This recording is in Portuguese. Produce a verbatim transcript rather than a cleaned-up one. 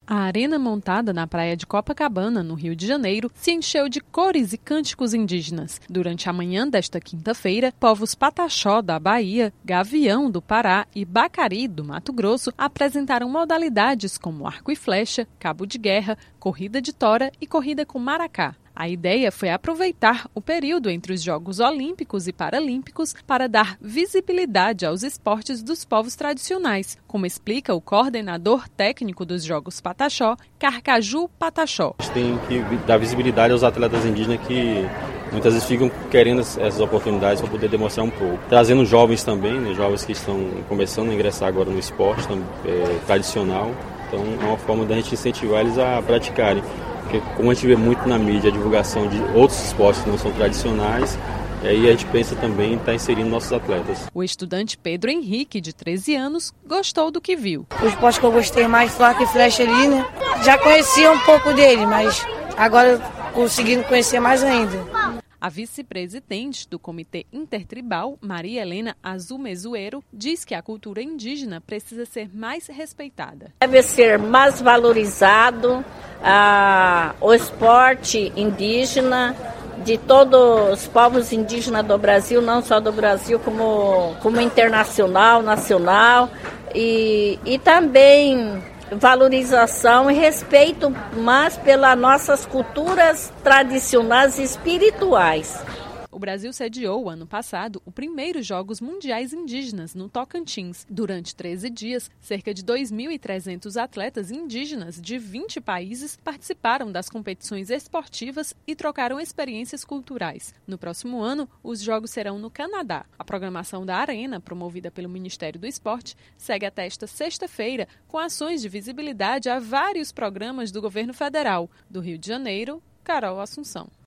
A arena montada na praia de Copacabana, no Rio de Janeiro, se encheu de cores e cânticos indígenas. Durante a manhã desta quinta-feira, povos Pataxó, da Bahia, Gavião, do Pará e Bacari, do Mato Grosso, apresentaram modalidades como arco e flecha, cabo de guerra, corrida de tora e corrida com maracá. A ideia foi aproveitar o período entre os Jogos Olímpicos e Paralímpicos para dar visibilidade aos esportes dos povos tradicionais, como explica o coordenador técnico dos Jogos Pataxó, Carcaju Pataxó. A gente tem que dar visibilidade aos atletas indígenas que muitas vezes ficam querendo essas oportunidades para poder demonstrar um pouco. Trazendo jovens também, né, jovens que estão começando a ingressar agora no esporte é, tradicional. Então é uma forma da gente incentivar eles a praticarem. Porque como a gente vê muito na mídia a divulgação de outros esportes que não são tradicionais, e aí a gente pensa também em estar inserindo nossos atletas. O estudante Pedro Henrique, de treze anos, gostou do que viu. O esporte que eu gostei mais foi arco e flecha ali, né? Já conhecia um pouco dele, mas agora conseguindo conhecer mais ainda. A vice-presidente do Comitê Intertribal, Maria Helena Azumezuero, diz que a cultura indígena precisa ser mais respeitada. Deve ser mais valorizado ah, o esporte indígena de todos os povos indígenas do Brasil, não só do Brasil, como, como internacional, nacional, e, e também valorização e respeito mais pelas nossas culturas tradicionais e espirituais. O Brasil sediou, ano passado, o primeiro Jogos Mundiais Indígenas no Tocantins. Durante treze dias, cerca de dois mil e trezentos atletas indígenas de vinte países participaram das competições esportivas e trocaram experiências culturais. No próximo ano, os Jogos serão no Canadá. A programação da Arena, promovida pelo Ministério do Esporte, segue até esta sexta-feira com ações de visibilidade a vários programas do governo federal. Do Rio de Janeiro, Carol Assunção.